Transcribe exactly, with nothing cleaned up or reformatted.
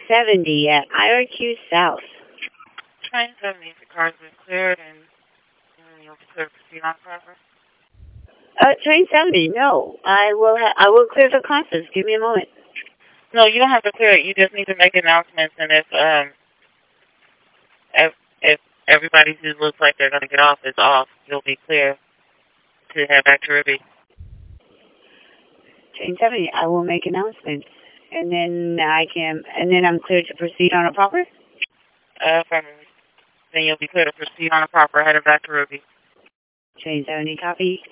seventy at Syracuse South. Train seventy, the car's been cleared and you'll be clear to proceed on proper. Uh, train seventy, no. I will ha I will clear the conference. Give me a moment. No, you don't have to clear it. You just need to make announcements, and if um if, if everybody who looks like they're going to get off is off, you'll be clear to head back to Ruby. Train seventy, I will make announcements. And then I can, and then I'm clear to proceed on a proper? Uh, from, then you'll be clear to proceed on a proper, headed back to Ruby. Train seventy, copy.